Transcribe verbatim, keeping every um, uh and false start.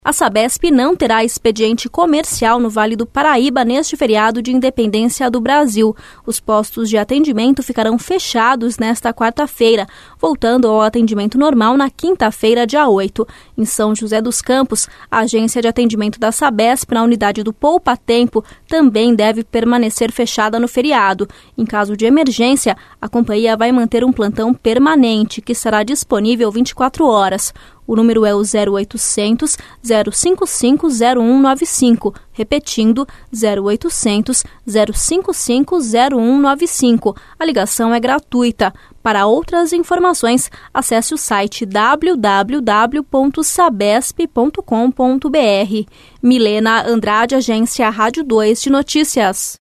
A Sabesp não terá expediente comercial no Vale do Paraíba neste feriado de independência do Brasil. Os postos de atendimento ficarão fechados nesta quarta-feira, voltando ao atendimento normal na quinta-feira, dia oito. Em São José dos Campos, a agência de atendimento da Sabesp na unidade do Poupa Tempo também deve permanecer fechada no feriado. Em caso de emergência, a companhia vai manter um plantão permanente, que será disponível vinte e quatro horas. O número é o zero oitocentos, zero cinco cinco, zero um nove cinco, repetindo, zero oitocentos, zero cinco cinco, zero um nove cinco. A ligação é gratuita. Para outras informações, acesse o site w w w ponto sabesp ponto com ponto b r. Milena Andrade, Agência Rádio dois de Notícias.